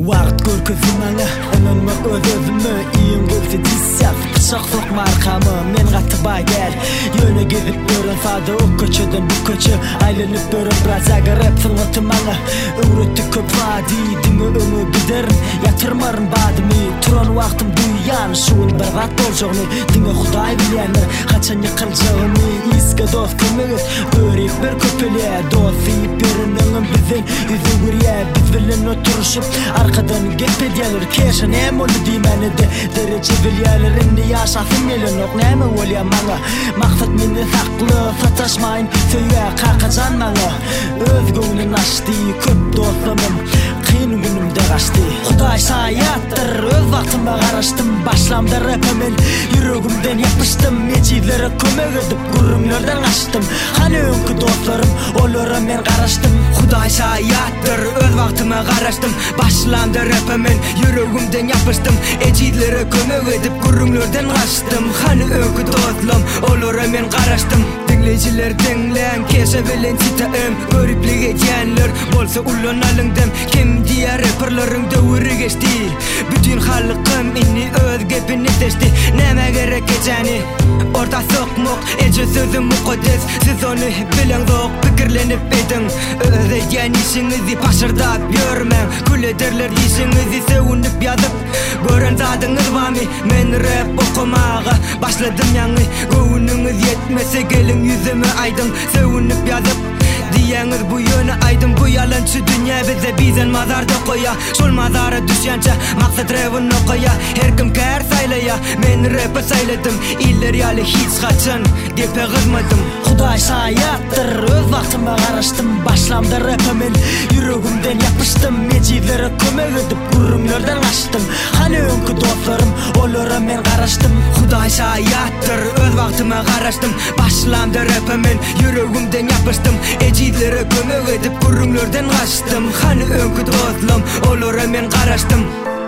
Waqt görkezim anga Önüme özümü İyin gövde dissef Bıçak sokma arkamı Men qatıbay gel Yöne gezip görün Sade o köçöden bu köçö Aylanıp görün Biraz agarep sınıtım anga Öğretti köp vadi Dini ömü giderin Yatırmarın badimi Turan vaqtım duyan Şuun bir gat boljoğunu Dini Huday bilyenler Kaçan yıkılacağını İske dost kömögüz Görip bir köpele Dost yiyip birinin bizin Yüzü gürye Biz bilen oturuşup Arkadan geped gelir Keşan hem olu dimenede Derece bilyeler indi yaşasın elin ok Neme olya manga Maksat meni saklı Sataşmayın Söyle kalkacan manga Öz gönlün açtı Köp dostumum Kıyın günümde kaçtı Huday sayattır Öz vaktıma karıştım Başlamda rapimin Yüreğimden yapıştım Mecizlere kömek edip Gurumlardan açtım Hani önkü dostlarım Olara men karıştım Huday sayattır Öz vaktıma karıştım Başlamda rapimin Yüreğimden yapıştım Mecizlere kömek edip Gurumlardan açtım Hani önkü dostlarım Olara men karıştım Dinleyiciler dinleyen Keşe bilen tita'ım Görüplük edenler Bolsa ulan alındım Kim diye rapperlerin dövürü geçti Bütün halkım inni öz gepini seçti Neme gerek geçeni Orta sokmuk Ece sözüm mukaddes Siz onu bilen zok Fikirlenip edin Öz egen işinizi paşırdap görmen Kul ederler işinizi sevunip yazıp Gören zadınız vami Men rap okumağa Başladım yani Göğününüz yetmese gelin yüzümü aydın Sevunip yazıp Diyeniz bu yöne aydın bu yalançı dünya bize bizden mazarda koya Şol mazara düşyanca maksat revin okoya Her kim kær saylaya men rap'ı sayladım İlleriyali hiç kaçın depe kızmadım Huday sayattır öz vaktıma karıştım Başlamda rapimin yüreğimden yapıştım Mecizlere kömek edip gurumlardan açtım Hani önkü dostlarım olara men karıştım Huday sayattır öz vaktıma karıştım Başlamda rapimin yüreğimden yapıştım Mecizlere kömek edip gurumlardan açtım Hani önkü dostlarım olara men karıştım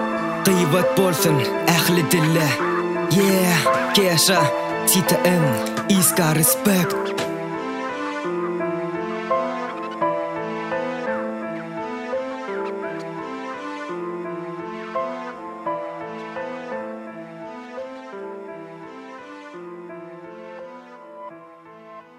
Gıybat bolsun ahli dille Yeah, Kesha, tita'ım, iska respect